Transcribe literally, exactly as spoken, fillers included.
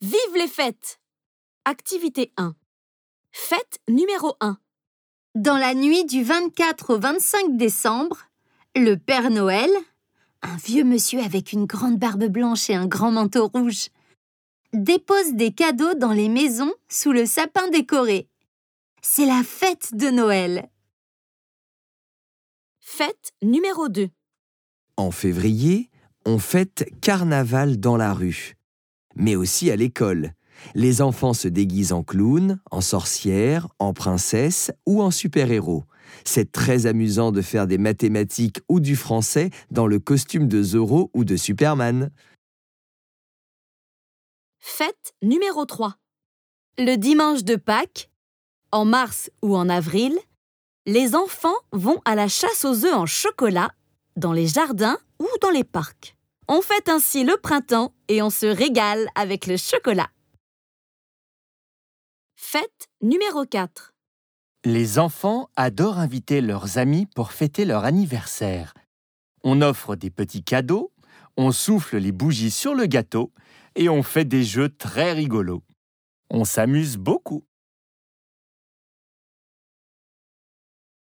Vive les fêtes! Activité un. Fête numéro un. Dans la nuit du vingt-quatre au vingt-cinq décembre, le Père Noël, un vieux monsieur avec une grande barbe blanche et un grand manteau rouge, dépose des cadeaux dans les maisons sous le sapin décoré. C'est la fête de Noël. Fête numéro deux. En février, on fête Carnaval dans la rue, mais aussi à l'école. Les enfants se déguisent en clowns, en sorcières, en princesses ou en super-héros. C'est très amusant de faire des mathématiques ou du français dans le costume de Zorro ou de Superman. Fête numéro trois. Le dimanche de Pâques, en mars ou en avril, les enfants vont à la chasse aux œufs en chocolat dans les jardins ou dans les parcs. On fête ainsi le printemps et on se régale avec le chocolat. Fête numéro quatre. Les enfants adorent inviter leurs amis pour fêter leur anniversaire. On offre des petits cadeaux, on souffle les bougies sur le gâteau et on fait des jeux très rigolos. On s'amuse beaucoup.